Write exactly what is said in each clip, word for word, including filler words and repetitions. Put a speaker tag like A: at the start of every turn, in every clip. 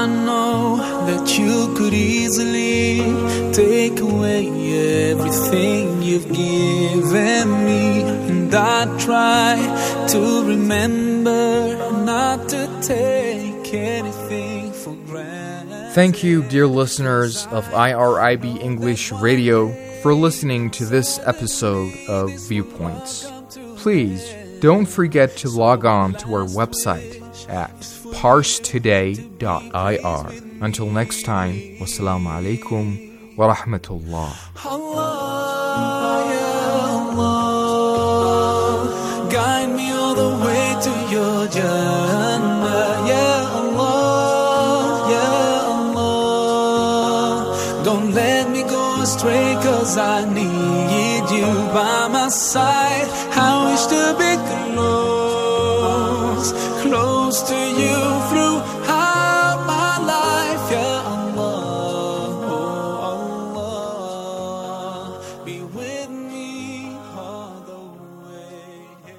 A: I know that you could easily take away everything you've given me, and I try to remember not to take anything for granted.
B: Thank you, dear listeners of I R I B English Radio, for listening to this episode of Viewpoints. Please don't forget to log on to our website at parse today dot I R. Until next time, wassalamu alaikum wa rahmatullah.
A: Allah, ya Allah, guide me all the way to your Jannah. Ya Allah, ya Allah, don't let me go astray, 'cause I need you by my side. I wish to be close, close to you throughout my life. Ya Allah, oh Allah, be with me all the way.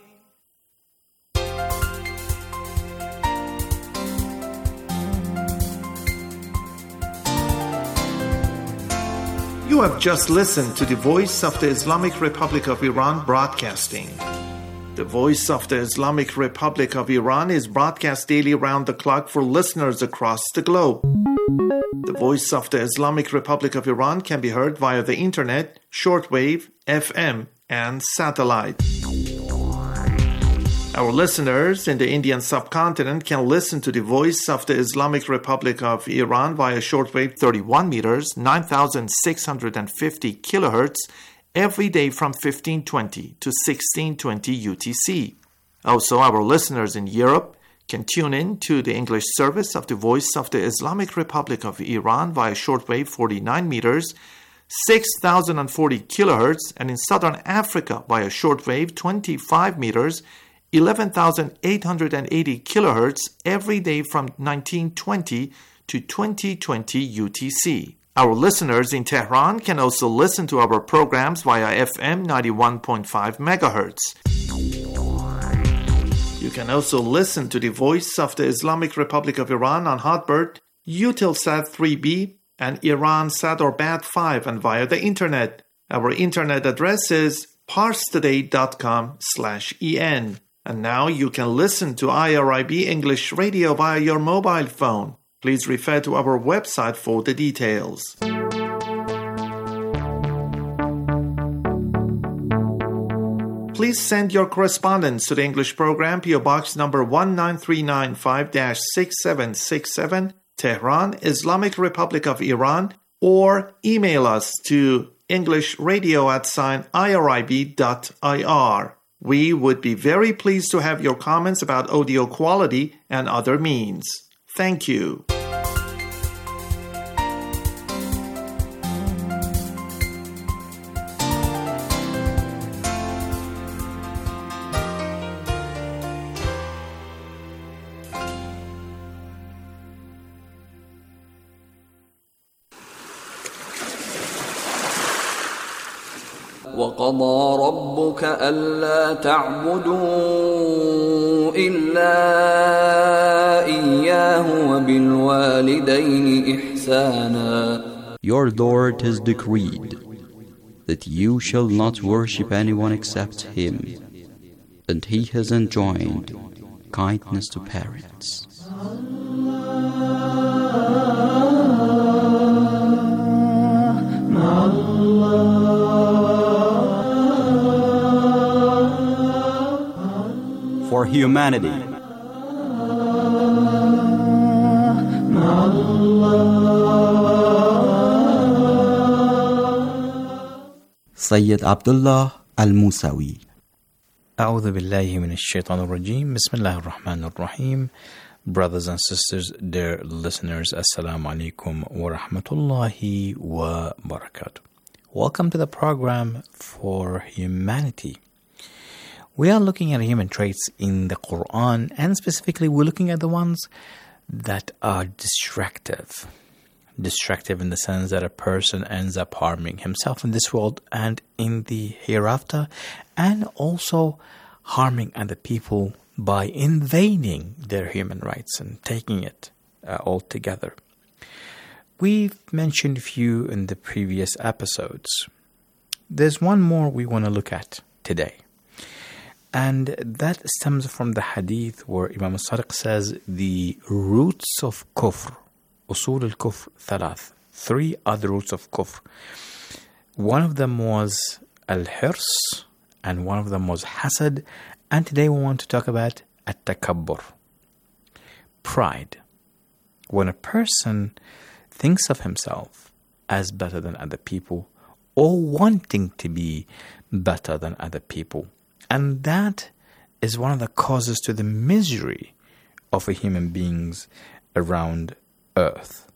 C: You have just listened to the Voice of the Islamic Republic of Iran broadcasting. The Voice of the Islamic Republic of Iran is broadcast daily round the clock for listeners across the globe. The Voice of the Islamic Republic of Iran can be heard via the internet, shortwave, F M, and satellite. Our listeners in the Indian subcontinent can listen to the Voice of the Islamic Republic of Iran via shortwave thirty-one meters, nine thousand six hundred fifty kilohertz, every day from fifteen twenty to sixteen twenty U T C. Also, our listeners in Europe can tune in to the English service of the Voice of the Islamic Republic of Iran via shortwave forty-nine meters, six thousand forty kilohertz, and in Southern Africa via shortwave twenty-five meters, eleven thousand eight hundred eighty kilohertz, every day from nineteen twenty to twenty twenty U T C. Our listeners in Tehran can also listen to our programs via F M ninety-one point five megahertz. You can also listen to the Voice of the Islamic Republic of Iran on Hotbird, Eutelsat three B, and Iransat or Bat five, and via the internet. Our internet address is parstoday dot com slash en. And now you can listen to I R I B English Radio via your mobile phone. Please refer to our website for the details. Please send your correspondence to the English program, P O Box number one nine three nine five dash six seven six seven, Tehran, Islamic Republic of Iran, or email us to englishradio at sign irib dot ir. We would be very pleased to have your comments about audio quality and other means. Thank you.
D: وَقَضَى رَبُّكَ أَلَّا تَعْبُدُوا إِلَّا إِيَّاهُ وَبِالْوَالِدَيْنِ إِحْسَانًا.
E: Your Lord has decreed that you shall not worship anyone except Him, and He has enjoined kindness to parents. For humanity. Sayyid Abdullah Al-Musawi.
F: أعوذ بالله من الشيطان الرجيم بسم الله الرحمن الرحيم. Brothers and sisters, dear listeners, Assalamu alaikum wa rahmatullahi wa barakatuh. Welcome to the program for humanity. We are looking at human traits in the Quran, and specifically we're looking at the ones that are destructive. Destructive in the sense that a person ends up harming himself in this world and in the hereafter, and also harming other people by invading their human rights and taking it uh, altogether. We've mentioned a few in the previous episodes. There's one more we want to look at today. And that stems from the hadith where Imam al-Sadiq says the roots of kufr, usul al-kufr thalath, three other roots of kufr. One of them was al-hirs, and one of them was hasad. And today we want to talk about at-takabbur, pride. When a person thinks of himself as better than other people, or wanting to be better than other people. And that is one of the causes to the misery of a human beings around earth.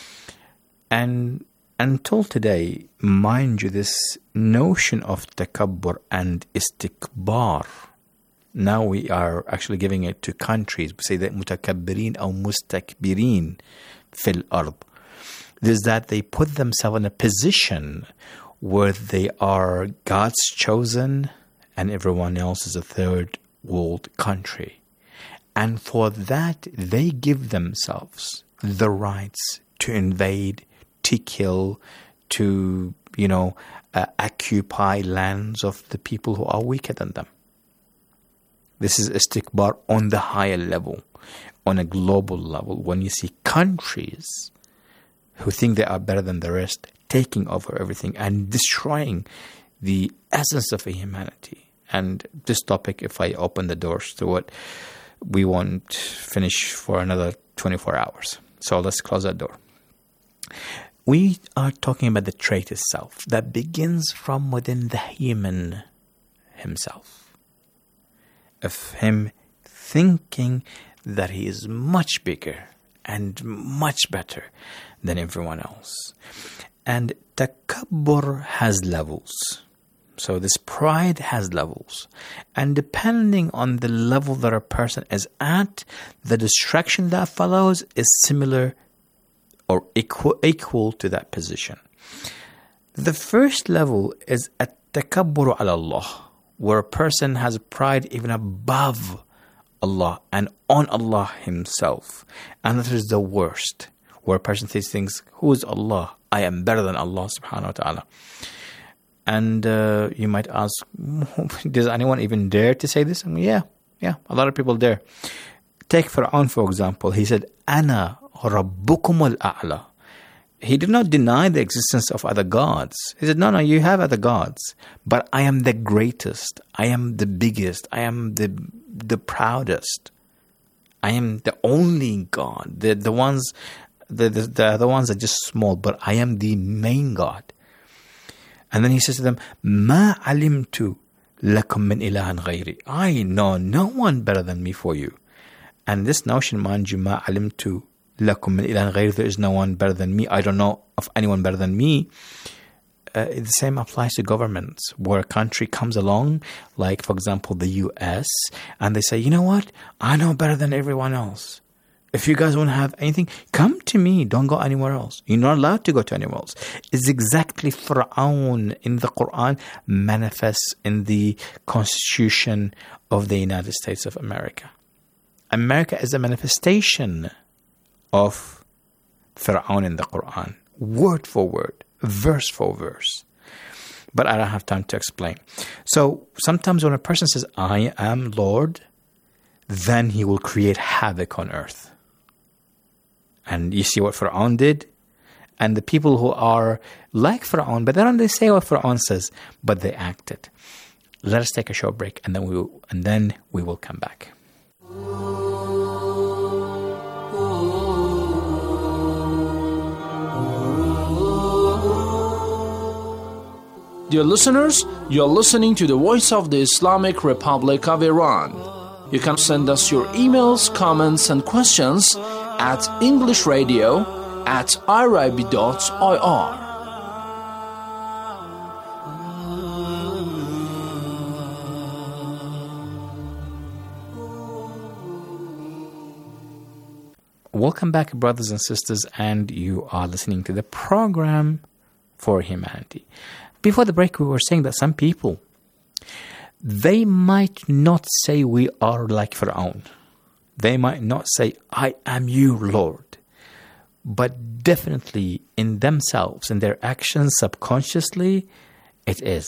F: And until today, mind you, this notion of takabbur and istikbar, now we are actually giving it to countries. We say that mutakabbirin or mustakbirin fil ard. Is that they put themselves in a position where they are God's chosen and everyone else is a third world country. And for that, they give themselves the rights to invade, to kill, to, you know, uh, occupy lands of the people who are weaker than them. This is istikbar on the higher level, on a global level. When you see countries who think they are better than the rest, taking over everything and destroying the essence of humanity. And this topic, if I open the doors to it, we won't finish for another twenty-four hours. So let's close that door. We are talking about the trait itself that begins from within the human himself. Of him thinking that he is much bigger and much better than everyone else. And takabbur has levels. So this pride has levels. And depending on the level that a person is at, the destruction that follows is similar or equal, equal to that position. The first level is at-takabbur ala Allah, where a person has pride even above Allah and on Allah himself. And that is the worst, where a person says things, who is Allah? I am better than Allah subhanahu wa ta'ala. And uh, you might ask, does anyone even dare to say this? I mean, yeah, yeah, a lot of people dare. Take Fir'aun, for example. He said, Ana rabbukum al-a'la. He did not deny the existence of other gods. He said, no, no, you have other gods, but I am the greatest. I am the biggest. I am the the proudest. I am the only God. The the ones, the the, the other ones are just small, but I am the main God. And then he says to them, Ma alimtu lakum min ilahan ghayri. I know no one better than me for you. And this notion, mind you, ma alimtu lakum min ilahan ghayri, there is no one better than me. I don't know of anyone better than me. Uh, the same applies to governments, where a country comes along, like, for example, the U S, and they say, you know what? I know better than everyone else. If you guys want to have anything, come to me. Don't go anywhere else. You're not allowed to go to anywhere else. It's exactly Fir'aun in the Quran manifests in the Constitution of the United States of America. America is a manifestation of Fir'aun in the Quran, word for word, verse for verse. But I don't have time to explain. So sometimes when a person says, I am Lord, then he will create havoc on earth. And you see what Fir'aun did? And the people who are like Fir'aun, but they don't they say what Fir'aun says, but they acted. Let us take a short break, and then we will, and then we will come back.
G: Dear listeners, you're listening to the Voice of the Islamic Republic of Iran. You can send us your emails, comments, and questions at englishradio at irib dot I R.
F: Welcome back, brothers and sisters, and you are listening to the program For Humanity. Before the break, we were saying that some people, they might not say we are like Fir'aun. They might not say, I am you, Lord. but definitely in themselves, in their actions subconsciously, it is.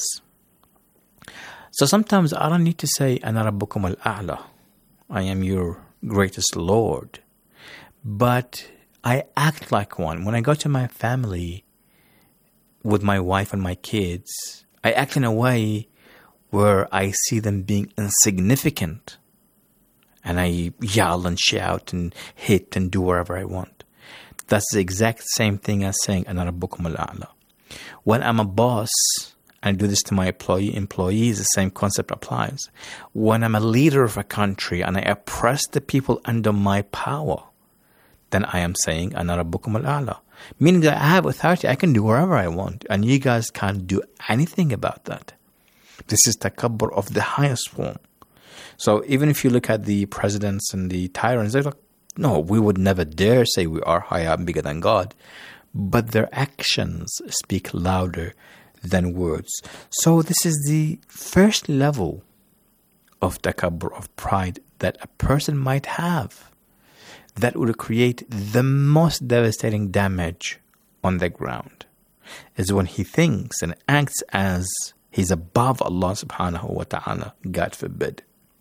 F: So sometimes I don't need to say, Ana Rabbukum al-A'la, I am your greatest Lord. But I act like one. When I go to my family with my wife and my kids, I act in a way where I see them being insignificant. And I yell and shout and hit and do whatever I want. That's the exact same thing as saying, Ana Rabbukum al-A'la. When I'm a boss, and I do this to my employee, employees, the same concept applies. When I'm a leader of a country and I oppress the people under my power, then I am saying, Ana Rabbukum al-A'la. Meaning that I have authority, I can do whatever I want, and you guys can't do anything about that. This is takabbur of the highest form. So even if you look at the presidents and the tyrants, they're like, no, we would never dare say we are higher and bigger than God. But their actions speak louder than words. So this is the first level of takabbur, of pride, that a person might have, that would create the most devastating damage on the ground, is when he thinks and acts as he's above Allah subhanahu wa ta'ala, God forbid.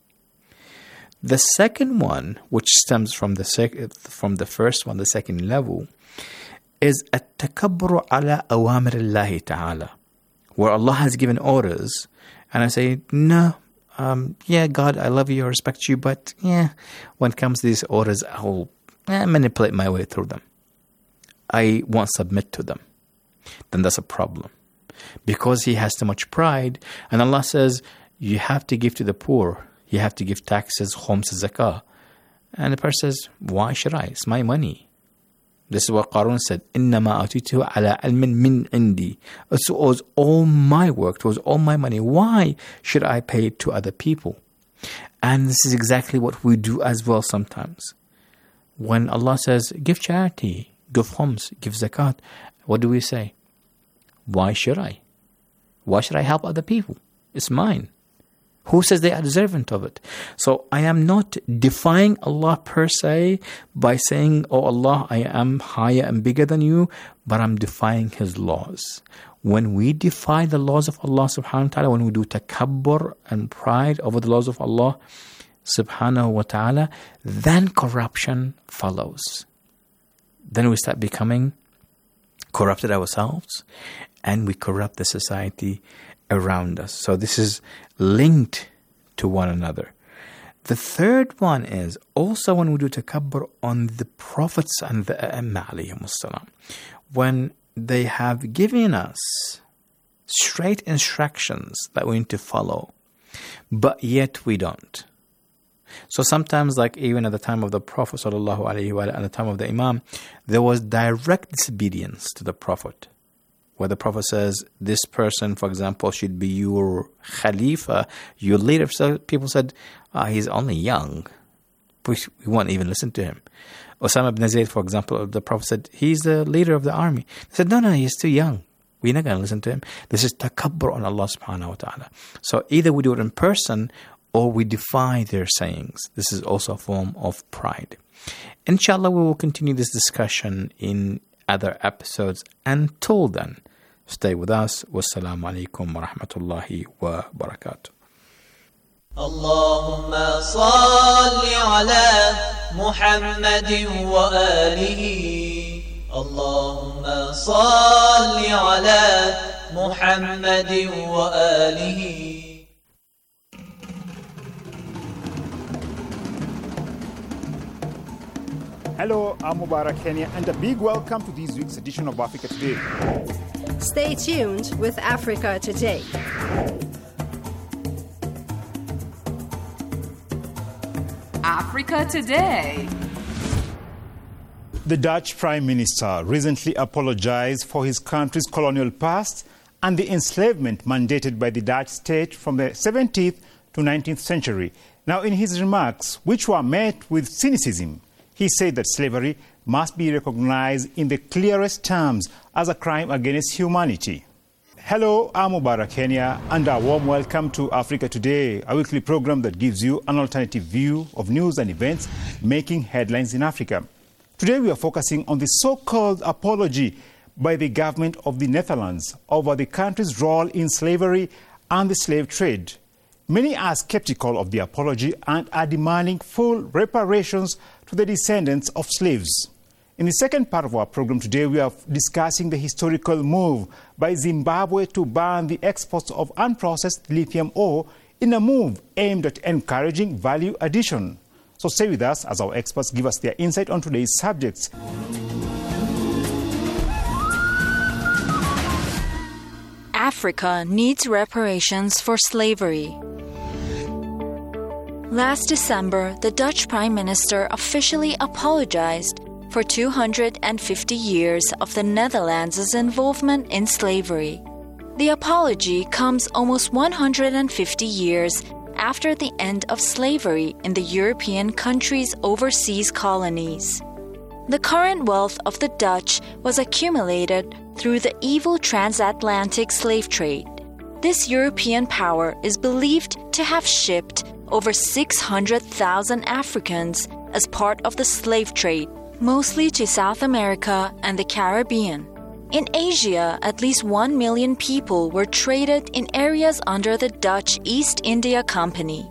F: The second one, which stems from the sec- from the first one, the second level, is at-takabbur ala awamir Allah ta'ala, where Allah has given orders, and I say, no, um, yeah, God, I love you, I respect you, but yeah, when it comes to these orders, I'll eh, manipulate my way through them. I won't submit to them. Then that's a problem. Because he has too much pride, and Allah says, you have to give to the poor, you have to give taxes, khums, zakah. And the person says, why should I? It's my money. This is what Qarun said, إِنَّمَا أَتِيتُهُ عَلَىٰ عِلْمٍ مِّنْ عِنْدِي. It was all my work, it was all my money. Why should I pay it to other people? And this is exactly what we do as well sometimes. When Allah says, give charity, give khums, give zakat, what do we say? Why should I? Why should I help other people? It's mine. Who says they are deserving of it? So I am not defying Allah per se by saying, oh Allah, I am higher and bigger than you, but I'm defying His laws. When we defy the laws of Allah subhanahu wa ta'ala, when we do takabbur and pride over the laws of Allah subhanahu wa ta'ala, then corruption follows. Then we start becoming corrupted ourselves, and we corrupt the society around us. So this is linked to one another. The third one is also when we do takabbur on the prophets and the A'imma alayhimus salam, when they have given us straight instructions that we need to follow, but yet we don't. So sometimes, like even at the time of the Prophet sallallahu alaihi wasallam, at the time of the Imam, there was direct disobedience to the Prophet, where the Prophet says, this person, for example, should be your Khalifa, your leader. So people said, ah, he's only young. We, we won't even listen to him. Osama ibn Zayd, for example, the Prophet said, he's the leader of the army. They said, no, no, he's too young. We're not going to listen to him. This is takabbur on Allah subhanahu wa ta'ala. So either we do it in person or we defy their sayings. This is also a form of pride. Inshallah, we will continue this discussion in other episodes. Until then, stay with us. Wassalamu alaikum wa rahmatullahi wa barakatuh.
A: اللهم صل على محمد وآله اللهم صل على محمد وآله.
H: Hello, I'm Mubarak Kenya, and a big welcome to this week's edition of Africa Today.
I: Stay tuned with Africa Today.
J: Africa Today.
H: The Dutch Prime Minister recently apologized for his country's colonial past and the enslavement mandated by the Dutch state from the seventeenth to nineteenth century. Now, in his remarks, which were met with cynicism, he said that slavery must be recognized in the clearest terms as a crime against humanity. Hello, I'm Mubarak Kenya, and a warm welcome to Africa Today, a weekly program that gives you an alternative view of news and events making headlines in Africa. Today we are focusing on the so-called apology by the government of the Netherlands over the country's role in slavery and the slave trade. Many are skeptical of the apology and are demanding full reparations to the descendants of slaves. In the second part of our program today, we are discussing the historical move by Zimbabwe to ban the exports of unprocessed lithium ore in a move aimed at encouraging value addition. So stay with us as our experts give us their insight on today's subjects.
J: Africa needs reparations for slavery. Last December, the Dutch Prime Minister officially apologized for two hundred fifty years of the Netherlands' involvement in slavery. The apology comes almost one hundred fifty years after the end of slavery in the European countries' overseas colonies. The current wealth of the Dutch was accumulated through the evil transatlantic slave trade. This European power is believed to have shipped over six hundred thousand Africans as part of the slave trade, mostly to South America and the Caribbean. In Asia, at least one million people were traded in areas under the Dutch East India Company.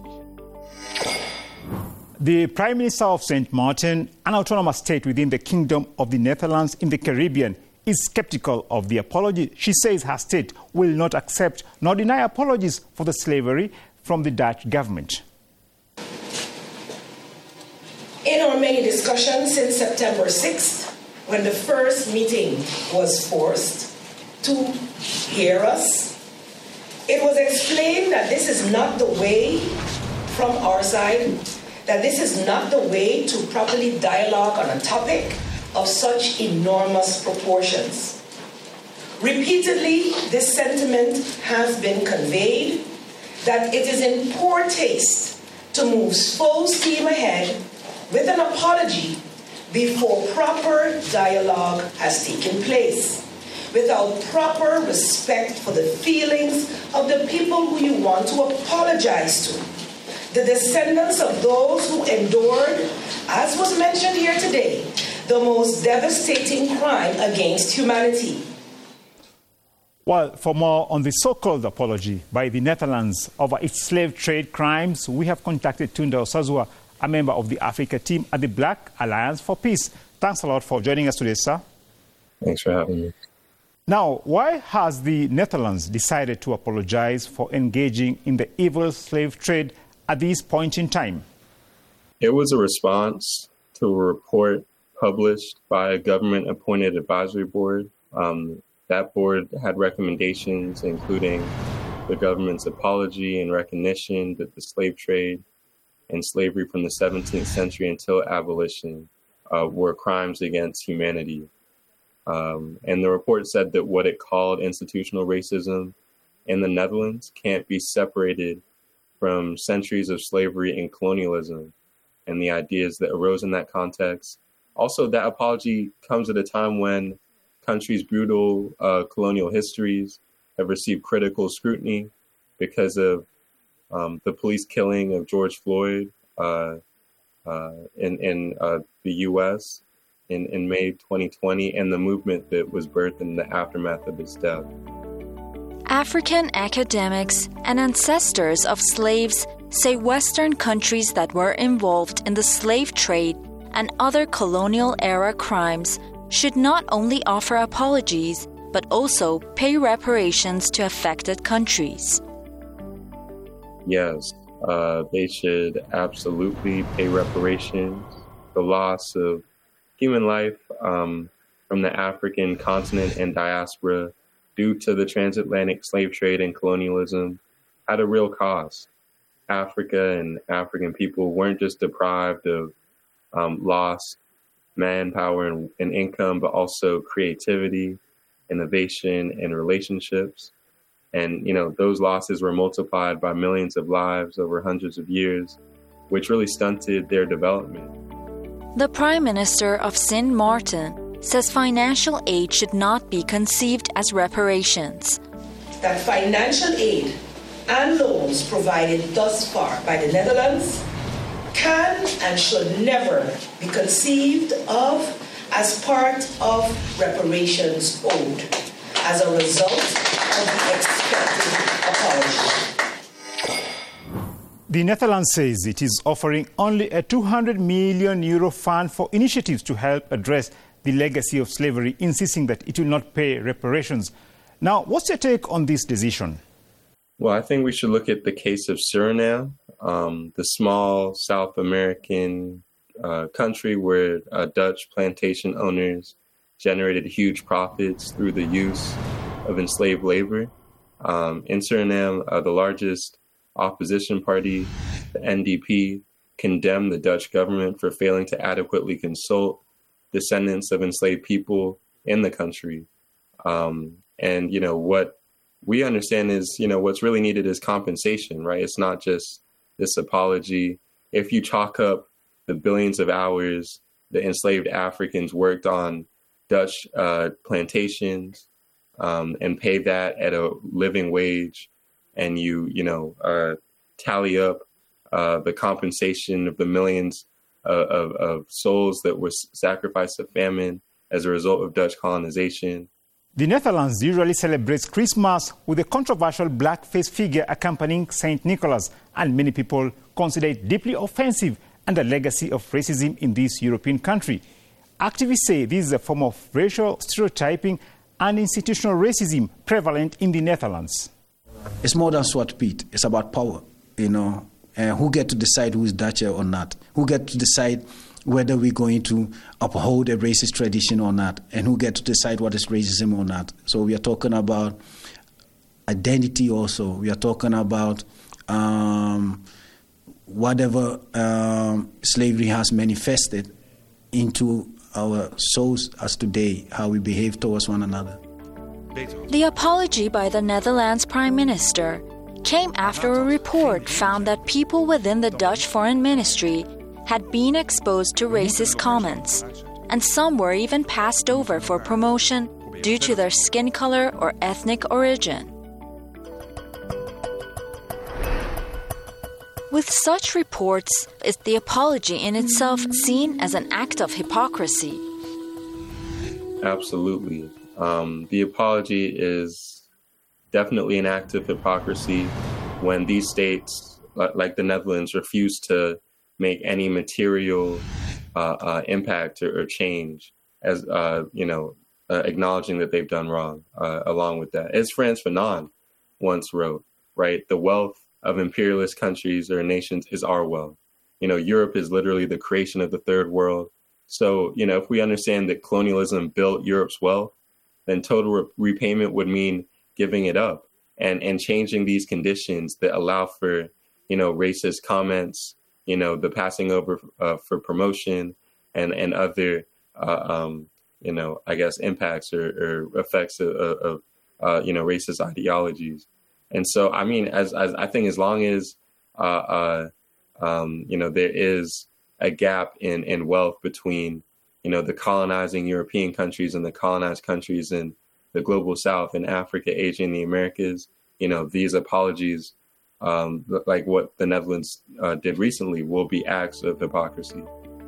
H: The Prime Minister of Saint Martin, an autonomous state within the Kingdom of the Netherlands in the Caribbean, is skeptical of the apology. She says her state will not accept nor deny apologies for the slavery from the Dutch government.
K: In our many discussions since September sixth, when the first meeting was forced to hear us, it was explained that this is not the way from our side, that this is not the way to properly dialogue on a topic of such enormous proportions. Repeatedly, this sentiment has been conveyed that it is in poor taste to move full steam ahead with an apology before proper dialogue has taken place, without proper respect for the feelings of the people who you want to apologize to, the descendants of those who endured, as was mentioned here today, the most devastating crime against humanity.
H: Well, for more on the so-called apology by the Netherlands over its slave trade crimes, we have contacted Tunda Osazua, a member of the Africa team at the Black Alliance for Peace. Thanks a lot for joining us today, sir.
L: Thanks for having me.
H: Now, why has the Netherlands decided to apologize for engaging in the evil slave trade at this point in time?
L: It was a response to a report published by a government-appointed advisory board. Um, that board had recommendations, including the government's apology and recognition that the slave trade and slavery from the seventeenth century until abolition uh, were crimes against humanity. Um, and the report said that what it called institutional racism in the Netherlands can't be separated from centuries of slavery and colonialism and the ideas that arose in that context. Also, that apology comes at a time when countries' brutal uh, colonial histories have received critical scrutiny because of um, the police killing of George Floyd uh, uh, in, in uh, the U S in, in May twenty twenty, and the movement that was birthed in the aftermath of his death.
J: African academics and ancestors of slaves say Western countries that were involved in the slave trade and other colonial-era crimes should not only offer apologies, but also pay reparations to affected countries.
L: Yes, uh, they should absolutely pay reparations. The loss of human life um, from the African continent and diaspora due to the transatlantic slave trade and colonialism had a real cost. Africa and African people weren't just deprived of um, lost manpower and, and income, but also creativity, innovation, and relationships. And, you know, those losses were multiplied by millions of lives over hundreds of years, which really stunted their development.
J: The Prime Minister of Saint Martin says financial aid should not be conceived as reparations.
K: That financial aid and loans provided thus far by the Netherlands can and should never be conceived of as part of reparations owed as a result of the expected apology.
H: The Netherlands says it is offering only a two hundred million euro fund for initiatives to help address the legacy of slavery, insisting that it will not pay reparations. Now, what's your take on this decision?
L: Well, I think we should look at the case of Suriname, um, the small South American uh, country where uh, Dutch plantation owners generated huge profits through the use of enslaved labor. Um, in Suriname, uh, the largest opposition party, the N D P, condemned the Dutch government for failing to adequately consult descendants of enslaved people in the country. Um, and, you know, what we understand is, you know, what's really needed is compensation, right? It's not just this apology. If you chalk up the billions of hours the enslaved Africans worked on Dutch uh, plantations um, and pay that at a living wage, and you, you know, uh, tally up uh, the compensation of the millions of, of, of souls that were sacrificed to famine as a result of Dutch colonization.
H: The Netherlands usually celebrates Christmas with a controversial blackface figure accompanying Saint Nicholas, and many people consider it deeply offensive and a legacy of racism in this European country. Activists say this is a form of racial stereotyping and institutional racism prevalent in the Netherlands.
M: It's more than Zwarte Piet. It's about power, you know, and who get to decide who is Dutch or not, who get to decide whether we're going to uphold a racist tradition or not, and who get to decide what is racism or not. So we are talking about identity also. We are talking about um, whatever um, slavery has manifested into our souls as today, how we behave towards one another.
J: The apology by the Netherlands Prime Minister came after a report found that people within the Dutch Foreign Ministry had been exposed to racist comments, and some were even passed over for promotion due to their skin color or ethnic origin. With such reports, is the apology in itself seen as an act of hypocrisy?
L: Absolutely. Um, the apology is definitely an act of hypocrisy when these states, like the Netherlands, refuse to make any material uh, uh, impact or, or change, as uh, you know, uh, acknowledging that they've done wrong. Uh, along with that, as Frantz Fanon once wrote, right, the wealth of imperialist countries or nations is our wealth. You know, Europe is literally the creation of the third world. So, you know, if we understand that colonialism built Europe's wealth, then total re- repayment would mean giving it up and and changing these conditions that allow for, you know, racist comments, you know, the passing over uh, for promotion and, and other, uh, um, you know, I guess, impacts or, or effects of, of uh, you know, racist ideologies. And so, I mean, as, as I think as long as, uh, uh, um, you know, there is a gap in, in wealth between, you know, the colonizing European countries and the colonized countries in the global South, in Africa, Asia, and the Americas, you know, these apologies, Um, like what the Netherlands uh, did recently, will be acts of hypocrisy.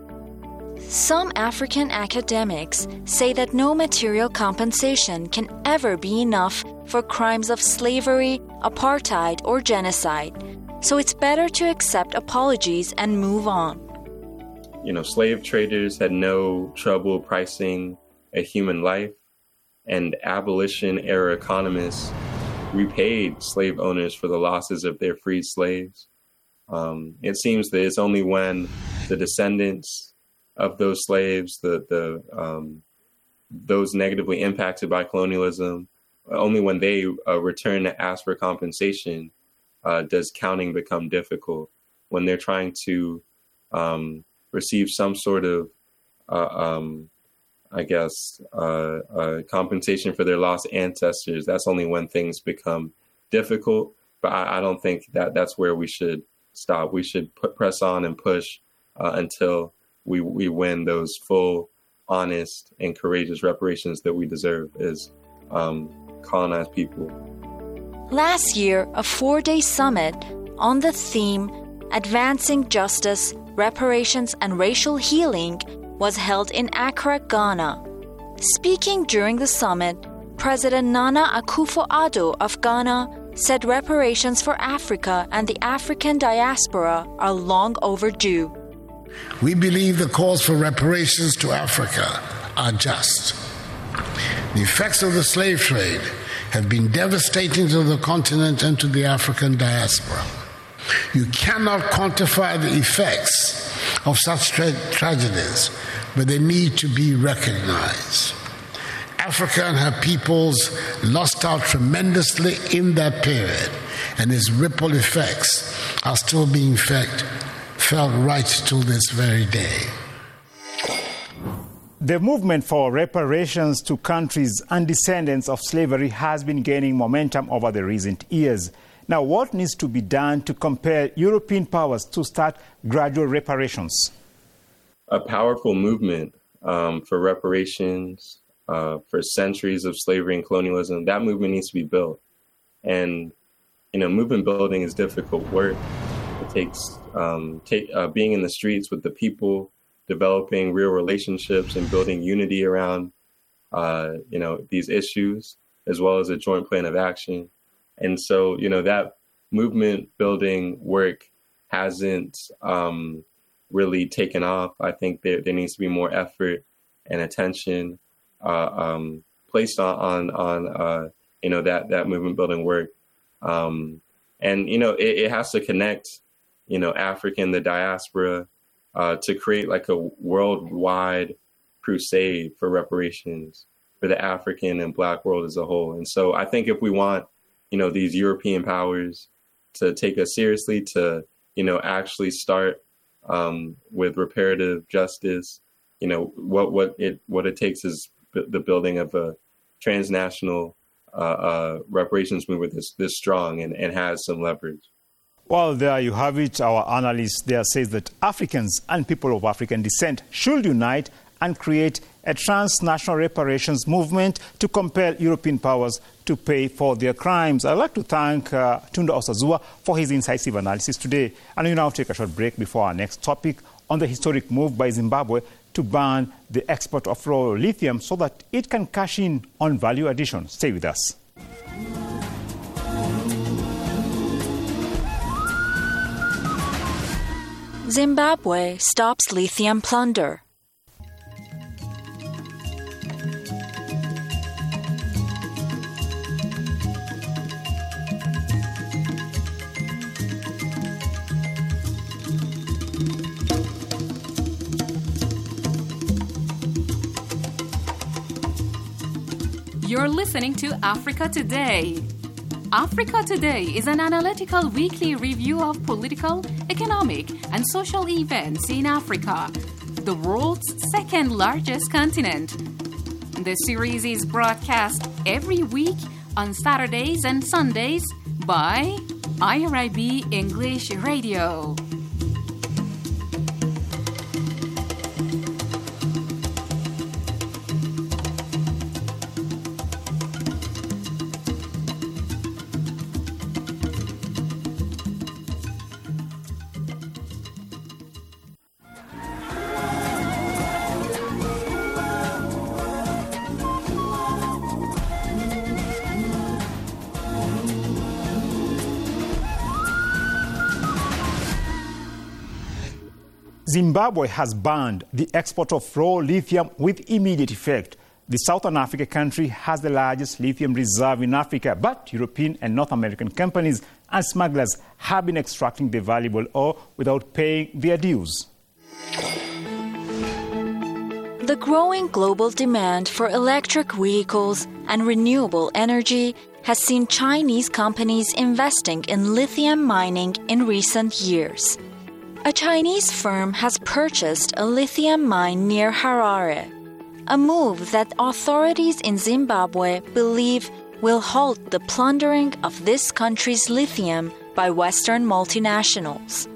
J: Some African academics say that no material compensation can ever be enough for crimes of slavery, apartheid, or genocide. So it's better to accept apologies and move on.
L: You know, slave traders had no trouble pricing a human life, and abolition-era economists repaid slave owners for the losses of their freed slaves. Um, it seems that it's only when the descendants of those slaves, the the um, those negatively impacted by colonialism, only when they uh, return to ask for compensation uh, does counting become difficult. When they're trying to um, receive some sort of, uh, um, I guess, uh, uh, compensation for their lost ancestors, that's only when things become difficult. But I, I don't think that that's where we should stop. We should put, press on and push uh, until we we win those full, honest, and courageous reparations that we deserve as um, colonized people.
J: Last year, a four-day summit on the theme Advancing Justice, Reparations and Racial Healing was held in Accra, Ghana. Speaking during the summit, President Nana Akufo-Addo of Ghana said reparations for Africa and the African diaspora are long overdue.
N: We believe the calls for reparations to Africa are just. The effects of the slave trade have been devastating to the continent and to the African diaspora. You cannot quantify the effects of such tra- tragedies, but they need to be recognized. Africa and her peoples lost out tremendously in that period, and its ripple effects are still being felt, felt right to this very day.
H: The movement for reparations to countries and descendants of slavery has been gaining momentum over the recent years. Now, what needs to be done to compel European powers to start gradual reparations?
L: A powerful movement um, for reparations uh, for centuries of slavery and colonialism. That movement needs to be built. And, you know, movement building is difficult work. It takes um, take, uh, being in the streets with the people, developing real relationships and building unity around, uh, you know, these issues, as well as a joint plan of action. And so, you know, that movement building work hasn't um, really taken off. I think there, there needs to be more effort and attention uh, um, placed on, on, on uh, you know, that, that movement building work. Um, and, you know, it, it has to connect, you know, African, the diaspora, uh, to create like a worldwide crusade for reparations for the African and Black world as a whole. And so I think if we want, you know, these European powers to take us seriously, to, you know, actually start um, with reparative justice, you know, what, what it what it takes is b- the building of a transnational uh, uh, reparations movement that's this strong and, and has some leverage.
H: Well, there you have it. Our analyst there says that Africans and people of African descent should unite and create a transnational reparations movement to compel European powers to pay for their crimes. I'd like to thank uh, Tunda Osazua for his incisive analysis today. And we now take a short break before our next topic on the historic move by Zimbabwe to ban the export of raw lithium so that it can cash in on value addition. Stay with us.
J: Zimbabwe stops lithium plunder.
O: You're listening to Africa Today. Africa Today is an analytical weekly review of political, economic, and social events in Africa, the world's second largest continent. The series is broadcast every week on Saturdays and Sundays by I R I B English Radio.
H: Zimbabwe has banned the export of raw lithium with immediate effect. The Southern Africa country has the largest lithium reserve in Africa, but European and North American companies and smugglers have been extracting the valuable ore without paying their dues.
J: The growing global demand for electric vehicles and renewable energy has seen Chinese companies investing in lithium mining in recent years. A Chinese firm has purchased a lithium mine near Harare, a move that authorities in Zimbabwe believe will halt the plundering of this country's lithium by Western multinationals.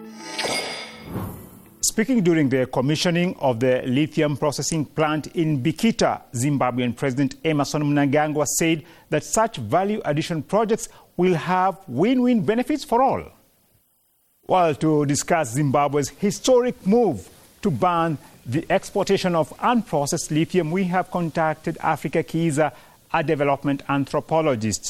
H: Speaking during the commissioning of the lithium processing plant in Bikita, Zimbabwean President Emmerson Mnangagwa said that such value addition projects will have win-win benefits for all. Well, to discuss Zimbabwe's historic move to ban the exportation of unprocessed lithium, we have contacted Africa Kiza, a development anthropologist.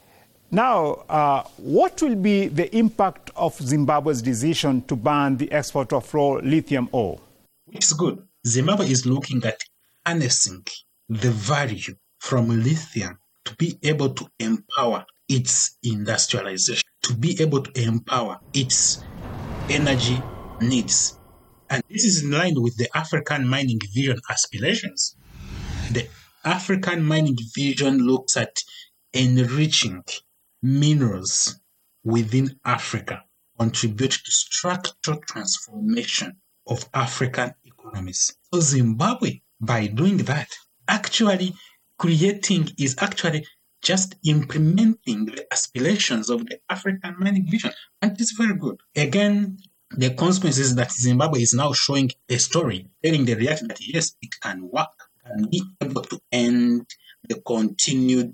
H: Now, uh, what will be the impact of Zimbabwe's decision to ban the export of raw lithium ore?
P: It's good. Zimbabwe is looking at harnessing the value from lithium to be able to empower its industrialization, to be able to empower its energy needs. And this is in line with the African Mining Vision aspirations. The African Mining Vision looks at enriching minerals within Africa, contribute to structural transformation of African economies. So Zimbabwe, by doing that, actually creating is actually just implementing the aspirations of the African Mining Vision. And it's very good. Again, the consequence is that Zimbabwe is now showing a story, telling the reality that yes, it can work, and be able to end the continued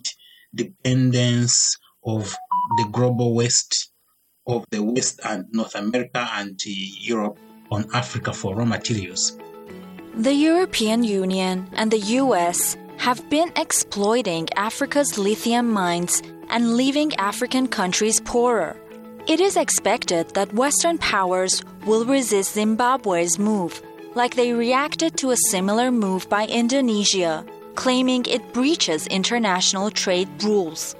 P: dependence of the global West, of the West and North America and Europe on Africa for raw materials.
J: The European Union and the U S have been exploiting Africa's lithium mines and leaving African countries poorer. It is expected that Western powers will resist Zimbabwe's move, like they reacted to a similar move by Indonesia, claiming it breaches international trade rules.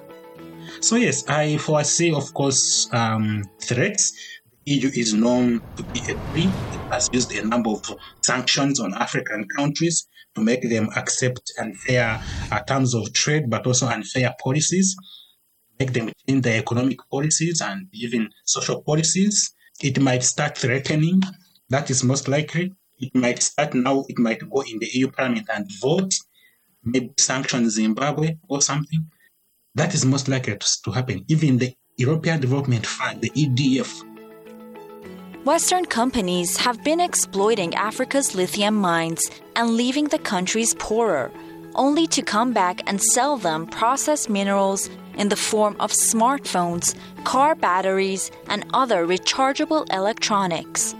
P: So yes, I foresee, of course, um, threats. The E U is known to be a threat. It has used a number of sanctions on African countries to make them accept unfair uh, terms of trade, but also unfair policies, make them change their economic policies and even social policies. It might start threatening. That is most likely. It might start now. It might go in the E U Parliament and vote, maybe sanction Zimbabwe or something. That is most likely to, to happen. Even the European Development Fund, the E D F.
J: Western companies have been exploiting Africa's lithium mines and leaving the countries poorer, only to come back and sell them processed minerals in the form of smartphones, car batteries, and other rechargeable electronics.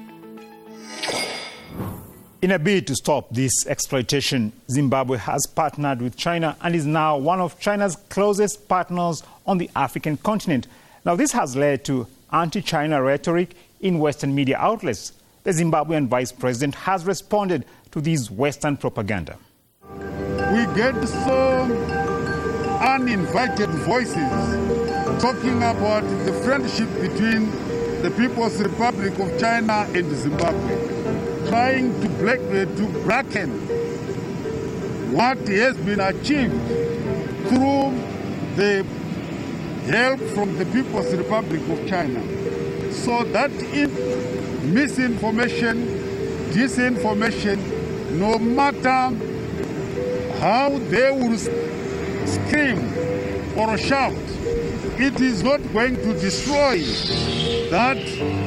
H: In a bid to stop this exploitation, Zimbabwe has partnered with China and is now one of China's closest partners on the African continent. Now, this has led to anti-China rhetoric in Western media outlets. The Zimbabwean vice president has responded to these Western propaganda.
Q: We get some uninvited voices talking about the friendship between the People's Republic of China and Zimbabwe, trying to, black, uh, to bracken what has been achieved through the help from the People's Republic of China. So that if misinformation, disinformation, no matter how they will scream or shout, it is not going to destroy that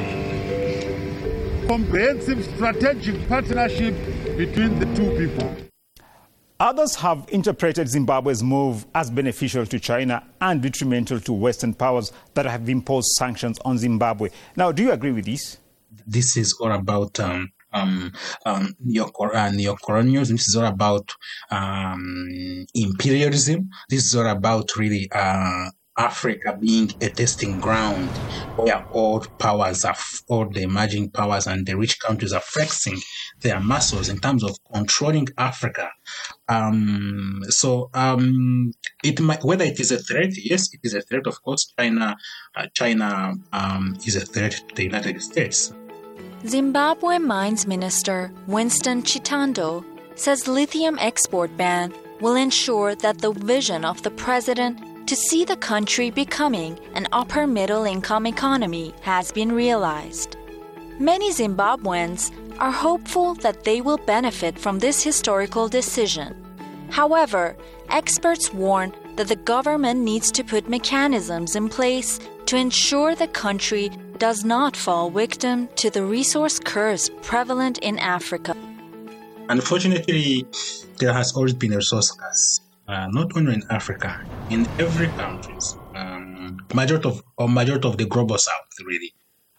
Q: comprehensive strategic partnership between the two people.
H: Others have interpreted Zimbabwe's move as beneficial to China and detrimental to Western powers that have imposed sanctions on Zimbabwe. Now, do you agree with this?
P: This is all about um, um, um, neo-colonialism. This is all about um, imperialism. This is all about really uh, Africa being a testing ground where all powers, are, all the emerging powers and the rich countries are flexing their muscles in terms of controlling Africa. Um, so um, it might, whether it is a threat, yes, it is a threat. Of course, China, uh, China um, is a threat to the United States.
J: Zimbabwe Mines Minister Winston Chitando says lithium export ban will ensure that the vision of the president to see the country becoming an upper middle income economy has been realized. Many Zimbabweans are hopeful that they will benefit from this historical decision. However, experts warn that the government needs to put mechanisms in place to ensure the country does not fall victim to the resource curse prevalent in Africa.
P: Unfortunately, there has always been a resource curse, uh, not only in Africa, in every country, um, majority of or majority of the global south, really.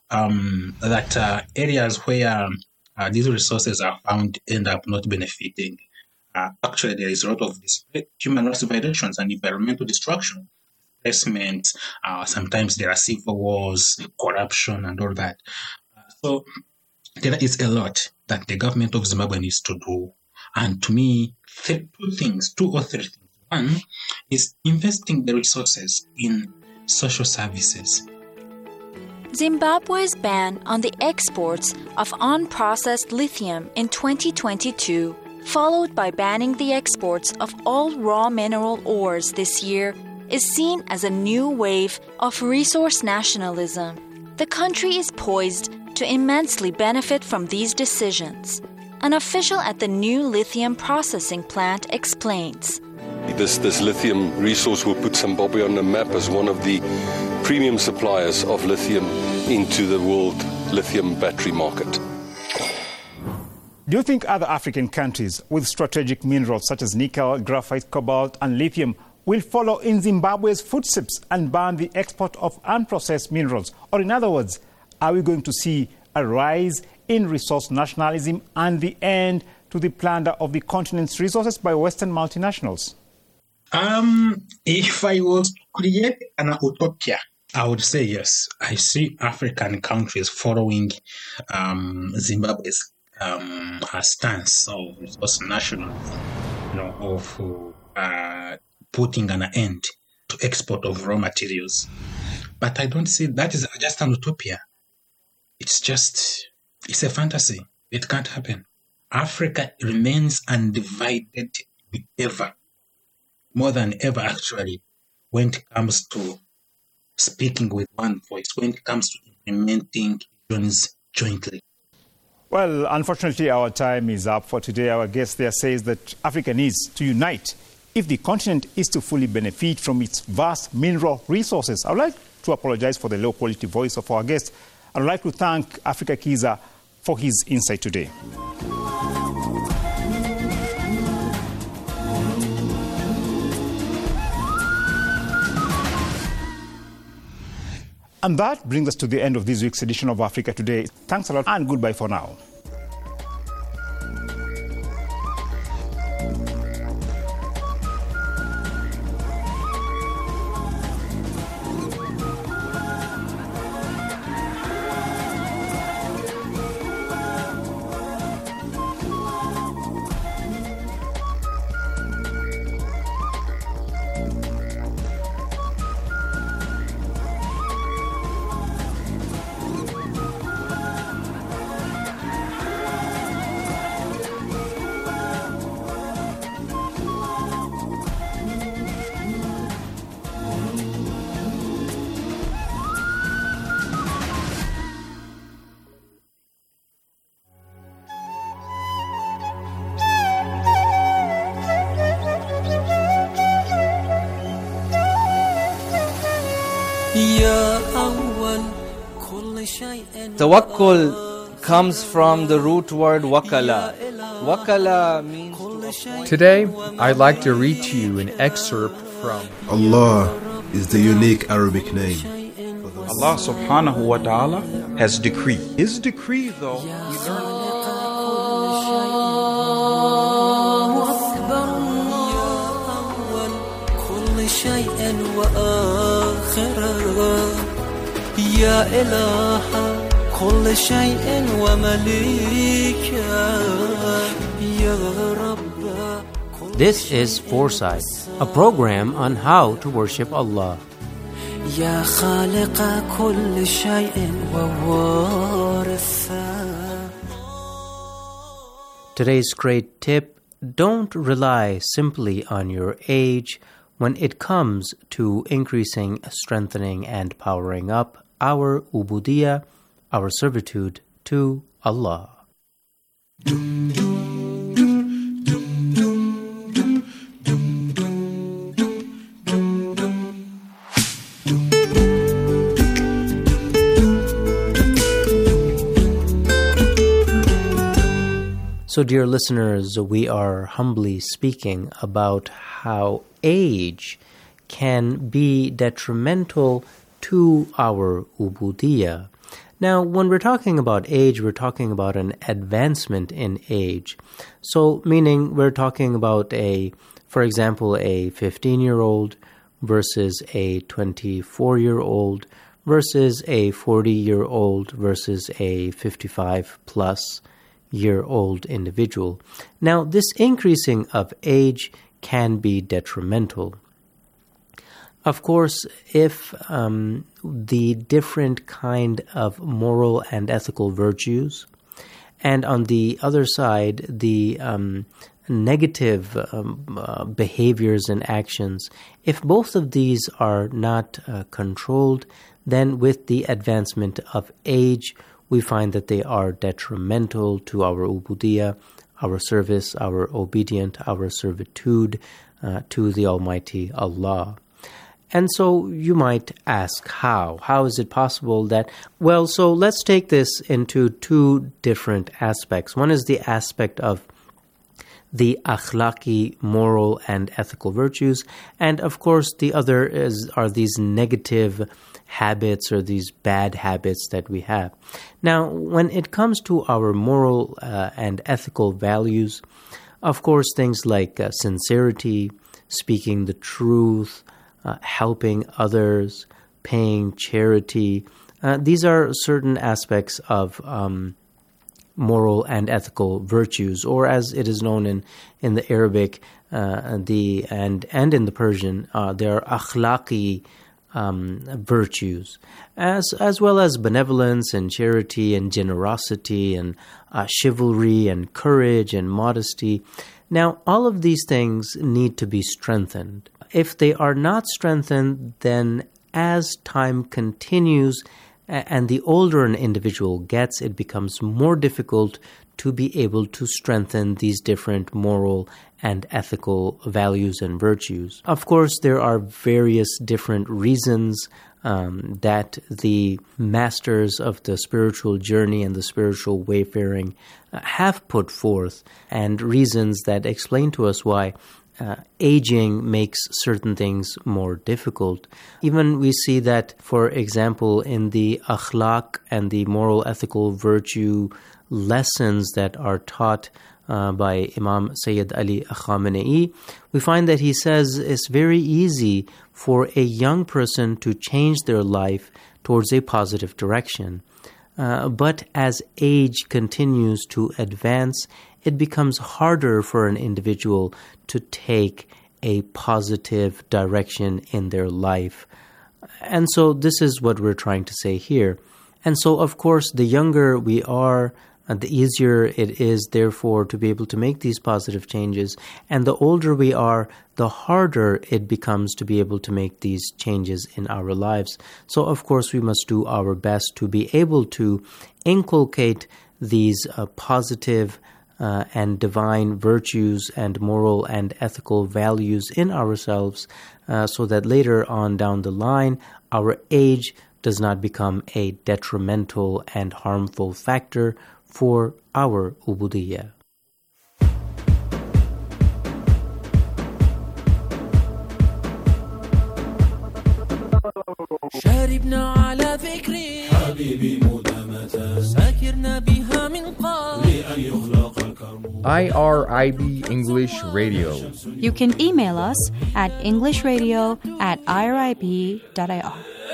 P: um, that uh, areas where uh, these resources are found end up not benefiting. Uh, actually, there is a lot of human rights violations and environmental destruction, displacement. Uh, sometimes there are civil wars, corruption, and all that. Uh, so there is a lot that the government of Zimbabwe needs to do. And to me, th- two things, two or three things. One is investing the resources in social services.
J: Zimbabwe's ban on the exports of unprocessed lithium in twenty twenty-two, followed by banning the exports of all raw mineral ores this year, is seen as a new wave of resource nationalism. The country is poised to immensely benefit from these decisions. An official at the new lithium processing plant explains.
R: This, this lithium resource will put Zimbabwe on the map as one of the premium suppliers of lithium into the world lithium battery market.
H: Do you think other African countries with strategic minerals such as nickel, graphite, cobalt and lithium will follow in Zimbabwe's footsteps and ban the export of unprocessed minerals? Or in other words, are we going to see a rise in resource nationalism and the end to the plunder of the continent's resources by Western multinationals?
P: Um, if I was to create an utopia, I would say yes. I see African countries following um, Zimbabwe's um, stance of resource nationalism, you know, of uh, putting an end to export of raw materials. But I don't see that is just an utopia. It's just, it's a fantasy. It can't happen. Africa remains undivided ever, more than ever actually, when it comes to speaking with one voice, when it comes to implementing visions jointly.
H: Well, unfortunately, our time is up for today. Our guest there says that Africa needs to unite if the continent is to fully benefit from its vast mineral resources. I would like to apologize for the low-quality voice of our guest. I would like to thank Africa Kiza for his insight today. And that brings us to the end of this week's edition of Africa Today. Thanks a lot and goodbye for now.
S: Tawakkul comes from the root word wakala. Wakala means...
B: Today, I'd like to read to you an excerpt from...
T: Allah is the unique Arabic name.
U: Allah subhanahu wa ta'ala has decreed. His decree, though, we learn...
A: يا إله كل شيء ومليكه يا رب.
V: This is Foresight, a program on how to worship Allah.
A: يا خالق كل شيء ووارثه.
V: Today's great tip: don't rely simply on your age when it comes to increasing, strengthening, and powering up our ubudiyah, our servitude to Allah. So, dear listeners, we are humbly speaking about how age can be detrimental to our ubudiyah. Now, when we're talking about age, we're talking about an advancement in age. So, meaning we're talking about a, for example, a fifteen-year-old versus a twenty-four-year-old versus a forty-year-old versus a fifty-five-plus-year-old individual. Now, this increasing of age can be detrimental. Of course, if um, the different kind of moral and ethical virtues, and on the other side, the um, negative um, uh, behaviors and actions, if both of these are not uh, controlled, then with the advancement of age, we find that they are detrimental to our ubudiyah, our service, our obedience, our servitude uh, to the Almighty Allah. And so you might ask, how? How is it possible that... Well, so let's take this into two different aspects. One is the aspect of the akhlaqi, moral and ethical virtues. And of course, the other is are these negative habits or these bad habits that we have. Now, when it comes to our moral uh, and ethical values, of course, things like uh, sincerity, speaking the truth, Uh, helping others, paying charity. Uh, these are certain aspects of um, moral and ethical virtues, or as it is known in, in the Arabic uh, the and and in the Persian, uh, they are akhlaqi um, virtues, as as well as benevolence and charity and generosity and uh, chivalry and courage and modesty. Now, all of these things need to be strengthened. If they are not strengthened, then as time continues and the older an individual gets, it becomes more difficult to be able to strengthen these different moral and ethical values and virtues. Of course, there are various different reasons um, that the masters of the spiritual journey and the spiritual wayfaring uh, have put forth, and reasons that explain to us why Uh, aging makes certain things more difficult. Even we see that, for example, in the akhlaq and the moral ethical virtue lessons that are taught uh, by Imam Sayyid Ali Khamenei, we find that he says it's very easy for a young person to change their life towards a positive direction. Uh, but as age continues to advance, it becomes harder for an individual to take a positive direction in their life. And so this is what we're trying to say here. And so, of course, the younger we are, uh, the easier it is, therefore, to be able to make these positive changes. And the older we are, the harder it becomes to be able to make these changes in our lives. So, of course, we must do our best to be able to inculcate these uh, positive Uh, and divine virtues and moral and ethical values in ourselves uh, so that later on down the line, our age does not become a detrimental and harmful factor for our ubudiyah.
A: شاربنا على ذكري حبيبي مدامة ساكرنا بها من قبل لأن يخلق الكرم
B: I R I B English Radio.
C: You can email us at englishradio at I R I B dot I R.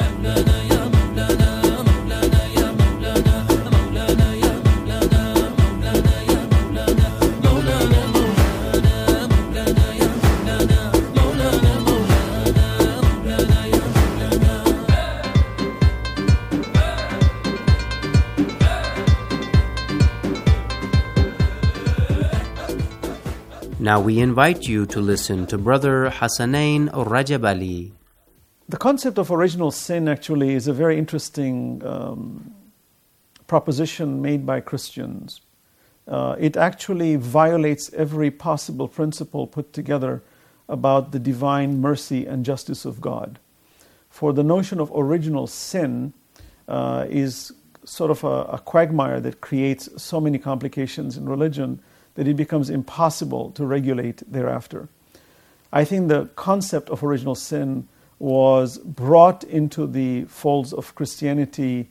V: Now we invite you to listen to Brother Hassanain Rajab Ali.
D: The concept of original sin actually is a very interesting um, proposition made by Christians. Uh, it actually violates every possible principle put together about the divine mercy and justice of God. For the notion of original sin uh, is sort of a, a quagmire that creates so many complications in religion that it becomes impossible to regulate thereafter. I think the concept of original sin was brought into the folds of Christianity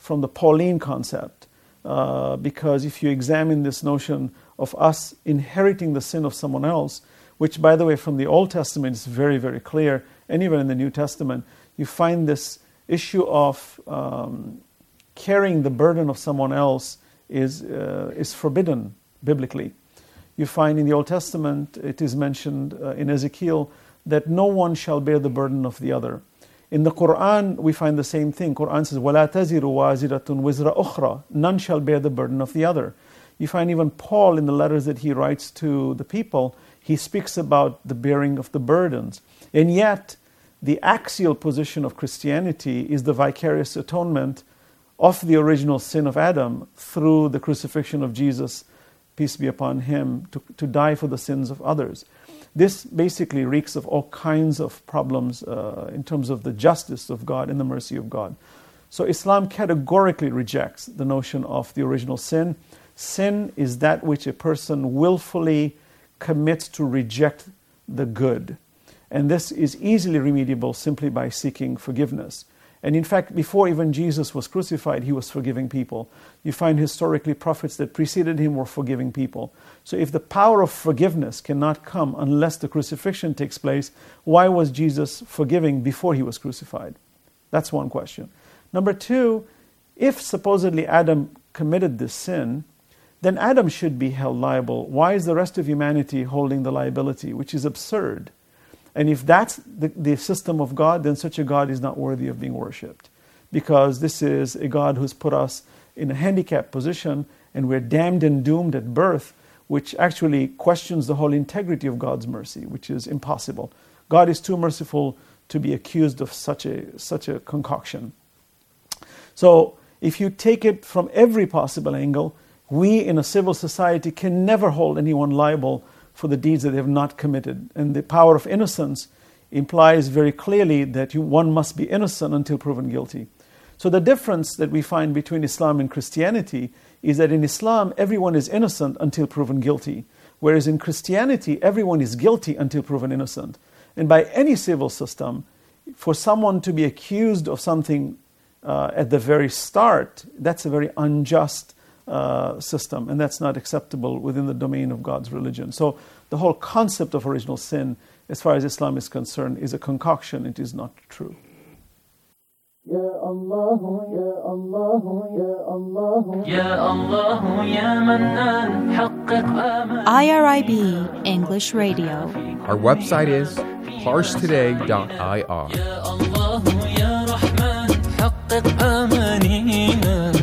D: from the Pauline concept, uh, because if you examine this notion of us inheriting the sin of someone else, which, by the way, from the Old Testament is very, very clear, and even in the New Testament, you find this issue of um, carrying the burden of someone else is uh, is forbidden biblically. You find in the Old Testament, it is mentioned uh, in Ezekiel, that no one shall bear the burden of the other. In the Quran, we find the same thing. Quran says, وَلَا تَزِرُ وَازِرَةٌ وِزْرَ أُخْرَى. None shall bear the burden of the other. You find even Paul in the letters that he writes to the people, he speaks about the bearing of the burdens. And yet, the axial position of Christianity is the vicarious atonement of the original sin of Adam through the crucifixion of Jesus, peace be upon him, to, to die for the sins of others. This basically reeks of all kinds of problems uh, in terms of the justice of God and the mercy of God. So Islam categorically rejects the notion of the original sin. Sin is that which a person willfully commits to reject the good. And this is easily remediable simply by seeking forgiveness. And in fact, before even Jesus was crucified, he was forgiving people. You find historically prophets that preceded him were forgiving people. So if the power of forgiveness cannot come unless the crucifixion takes place, why was Jesus forgiving before he was crucified? That's one question. Number two, if supposedly Adam committed this sin, then Adam should be held liable. Why is the rest of humanity holding the liability, which is absurd? And if that's the, the system of God, then such a God is not worthy of being worshipped. Because this is a God who's put us in a handicapped position, and we're damned and doomed at birth, which actually questions the whole integrity of God's mercy, which is impossible. God is too merciful to be accused of such a such a concoction. So if you take it from every possible angle, we in a civil society can never hold anyone liable for the deeds that they have not committed. And the power of innocence implies very clearly that you, one must be innocent until proven guilty. So the difference that we find between Islam and Christianity is that in Islam, everyone is innocent until proven guilty. Whereas in Christianity, everyone is guilty until proven innocent. And by any civil system, for someone to be accused of something uh, at the very start, that's a very unjust Uh, system, and that's not acceptable within the domain of God's religion. So the whole concept of original sin, as far as Islam is concerned, is a concoction. It is not true.
A: Ya Allah, Ya Allah, Ya Allah, Ya Allah, Ya Mannan, haqqiq aman.
C: I R I B English Radio.
B: Our website is pars today dot I R.
A: Ya Allah, Ya Rahman, haqqiq amanina.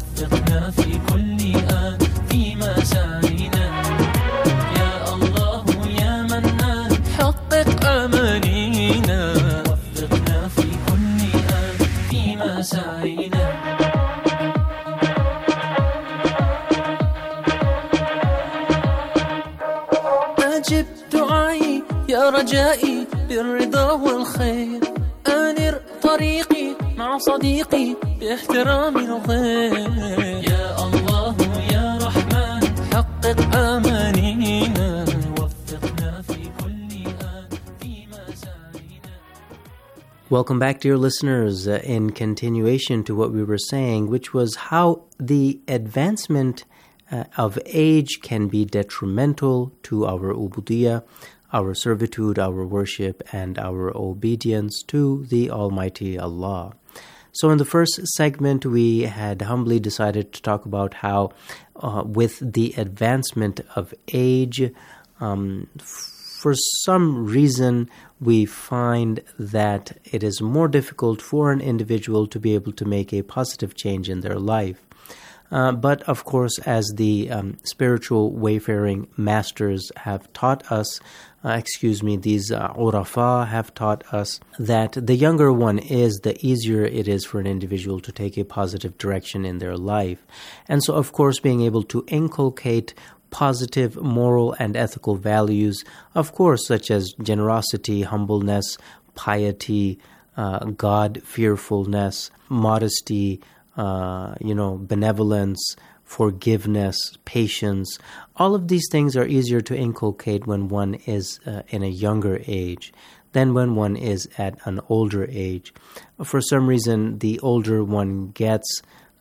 A: أجب دعائي يا رجائي بالرضا والخير أنر طريقي مع صديقي باحترام الغير يا الله يا رحمن حقق آمانينا وفقنا في كل آن في مساعينا.
V: Welcome back, dear listeners, uh, in continuation to what we were saying, which was how the advancement uh, of age can be detrimental to our ubudiyah, our servitude, our worship, and our obedience to the Almighty Allah. So in the first segment, we had humbly decided to talk about how uh, with the advancement of age, um, for some reason, we find that it is more difficult for an individual to be able to make a positive change in their life. Uh, but of course, as the um, spiritual wayfaring masters have taught us, uh, excuse me, these uh, urafa have taught us that the younger one is, the easier it is for an individual to take a positive direction in their life. And so, of course, being able to inculcate positive moral and ethical values, of course, such as generosity, humbleness, piety, uh, God-fearfulness, modesty, uh, you know, benevolence, forgiveness, patience. All of these things are easier to inculcate when one is uh, in a younger age than when one is at an older age. For some reason, the older one gets,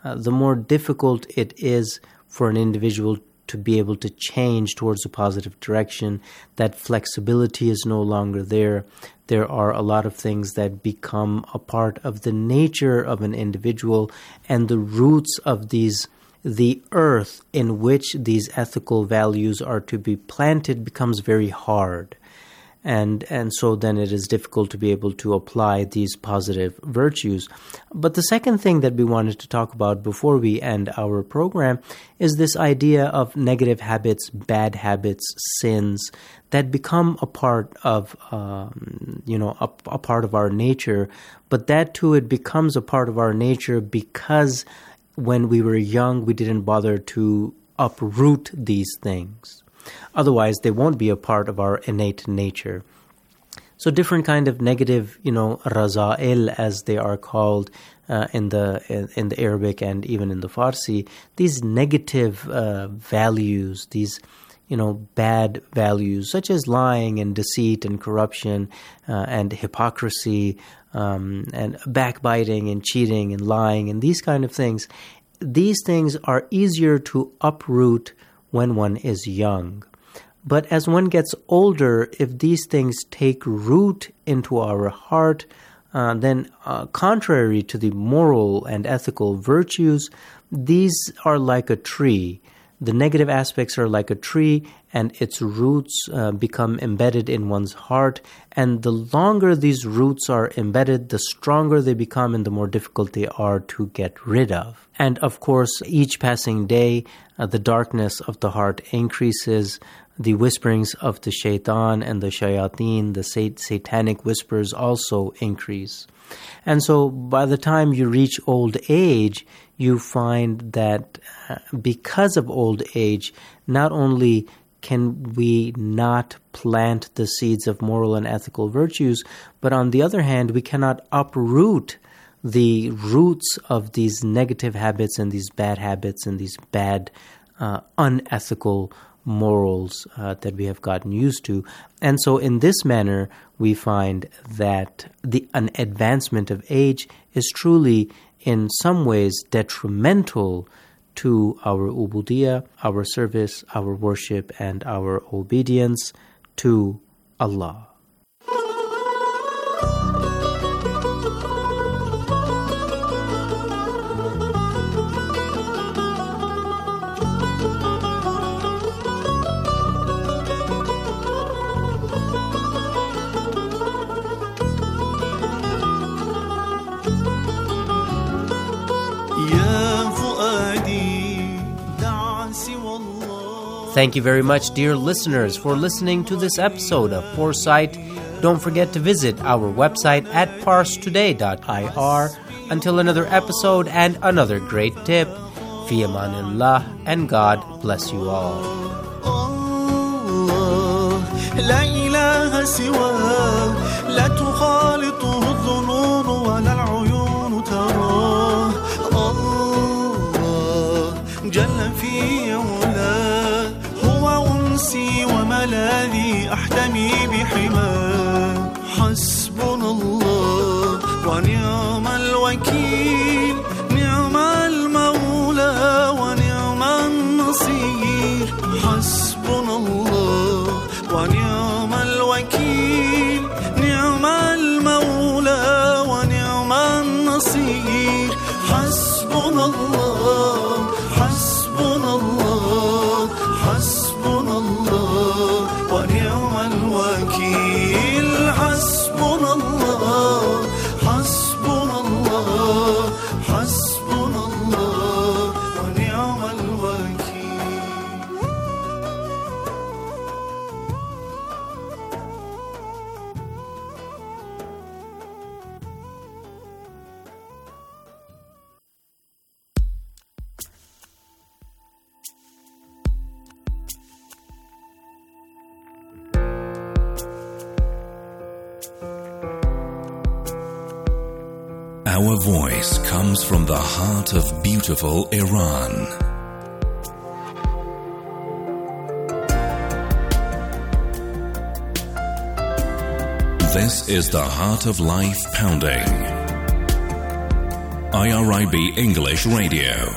V: uh, the more difficult it is for an individual to be able to change towards a positive direction. That flexibility is no longer there. There are a lot of things that become a part of the nature of an individual, and the roots of these, the earth in which these ethical values are to be planted, becomes very hard. And and so then it is difficult to be able to apply these positive virtues. But the second thing that we wanted to talk about before we end our program is this idea of negative habits, bad habits, sins that become a part of um, you know a, a part of our nature. But that too, it becomes a part of our nature because when we were young, we didn't bother to uproot these things. Otherwise, they won't be a part of our innate nature. So different kind of negative, you know, raza'il, as they are called uh, in the in, in the Arabic and even in the Farsi, these negative uh, values, these, you know, bad values, such as lying and deceit and corruption uh, and hypocrisy um, and backbiting and cheating and lying and these kind of things. These things are easier to uproot when one is young. But as one gets older, if these things take root into our heart, uh, then uh, contrary to the moral and ethical virtues, these are like a tree. The negative aspects are like a tree, and its roots uh, become embedded in one's heart. And the longer these roots are embedded, the stronger they become and the more difficult they are to get rid of. And of course, each passing day, uh, the darkness of the heart increases. The whisperings of the shaitan and the shayateen, the sat- satanic whispers also increase. And so by the time you reach old age, you find that uh, because of old age, not only can we not plant the seeds of moral and ethical virtues, but on the other hand, we cannot uproot the roots of these negative habits and these bad habits and these bad, uh, unethical morals uh, that we have gotten used to. And so in this manner, we find that the an advancement of age is truly in some ways detrimental to our ubudiyah, our service, our worship, and our obedience to Allah. Thank you very much, dear listeners, for listening to this episode of Foresight. Don't forget to visit our website at parse today dot I R. Until another episode and another great tip, fi amanillah, and God bless you all.
A: لا إله سواه لا تخالطه الظنون ولا العيون تراه الله جل في علاه هو أنسي وملاذي أحتمي بحماه حسبنا الله ونعم الوكيل نعم المولى ونعم النصير حسبنا الله ونعم الوكيل نعم المولى ونعم النصير حسبنا الله حسبنا الله حسبنا الله ونعم الوكيل حسبنا الله حسبنا الله حسبنا الله ونعم الوكيل.
E: Our voice comes from the heart of beautiful Iran. This is the Heart of Life Pounding. I R I B English Radio.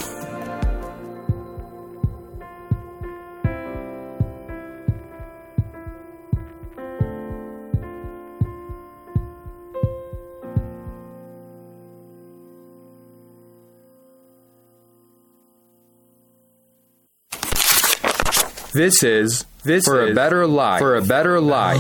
B: This is this for is a better life. For a better life.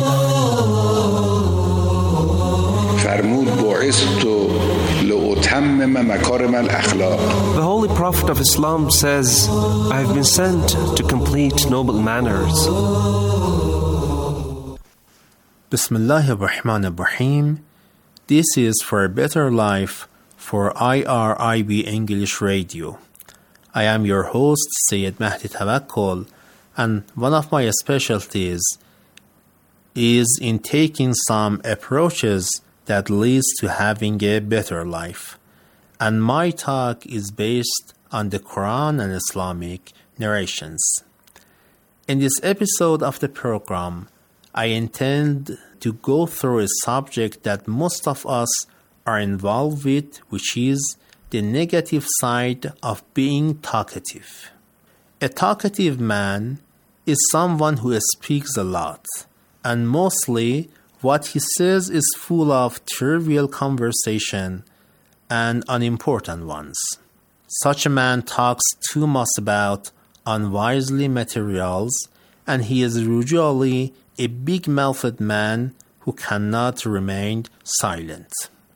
F: The Holy Prophet of Islam says, I have been sent to complete noble manners.
V: Bismillah ar-Rahman ar-Rahim. This is For a Better Life for I R I B English Radio. I am your host, Sayyid Mahdi Tawakkol, and one of my specialties is in taking some approaches that leads to having a better life. And my talk is based on the Quran and Islamic narrations. In this episode of the program, I intend to go through a subject that most of us are involved with, which is the negative side of being talkative. A talkative man is someone who speaks a lot, and mostly what he says is full of trivial conversation and unimportant ones. Such a man talks too much about unwisely materials, and he is usually a big-mouthed man who cannot remain silent.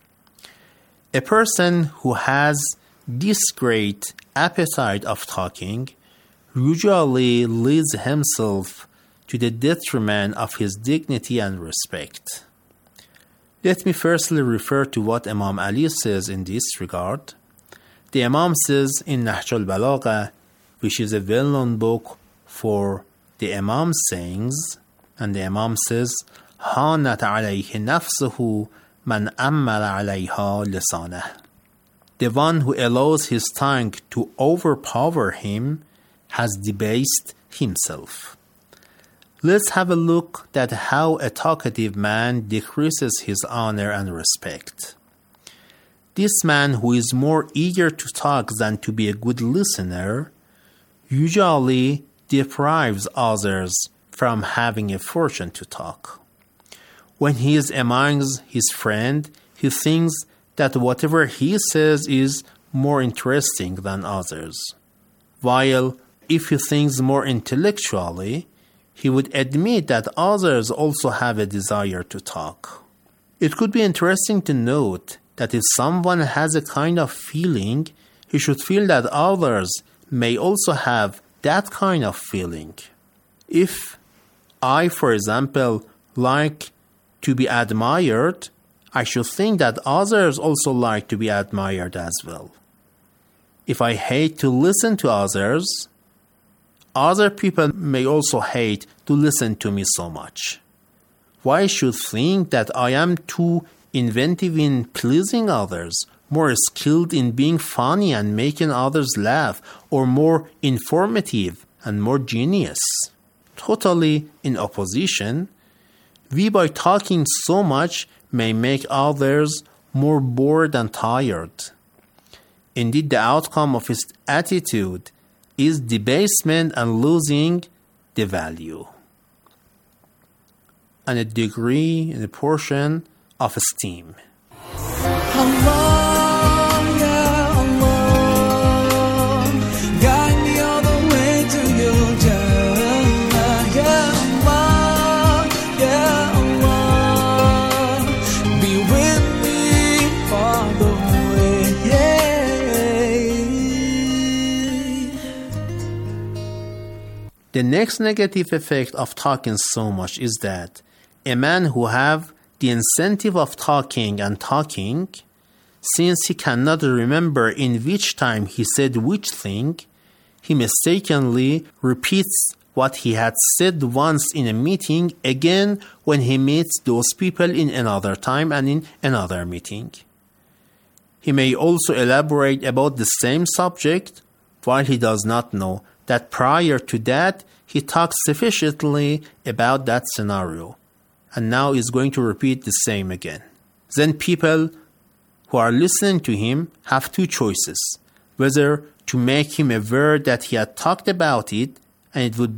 V: A person who has this great appetite of talking usually leads himself to the detriment of his dignity and respect. Let me firstly refer to what Imam Ali says in this regard. The Imam says in Nahj al-Balagha, which is a well-known book for the Imam's sayings, and the Imam says, هَانَتْ عَلَيْهِ نَفْسُهُ مَنْ أَمَّلَ عَلَيْهَا لِسَانَهُ. The one who allows his tongue to overpower him has debased himself. Let's have a look at how a talkative man decreases his honor and respect. This man who is more eager to talk than to be a good listener usually deprives others from having a fortune to talk. When he is amongst his friends, he thinks that whatever he says is more interesting than others, while if he thinks more intellectually, he would admit that others also have a desire to talk. It could be interesting to note that if someone has a kind of feeling, he should feel that others may also have that kind of feeling. If I, for example, like to be admired, I should think that others also like to be admired as well. If I hate to listen to others, other people may also hate to listen to me so much. Why should think that I am too inventive in pleasing others, more skilled in being funny and making others laugh, or more informative and more genius? Totally in opposition, we by talking so much may make others more bored and tired. Indeed, the outcome of his attitude is debasement and losing the value and a degree and a portion of esteem. The next negative effect of talking so much is that a man who have the incentive of talking and talking, since he cannot remember in which time he said which thing, he mistakenly repeats what he had said once in a meeting again when he meets those people in another time and in another meeting. He may also elaborate about the same subject while he does not know that prior to that he talked sufficiently about that scenario, and now is going to repeat the same again. Then people
G: who are listening to him have two choices, whether to make him aware that he had talked about it and it would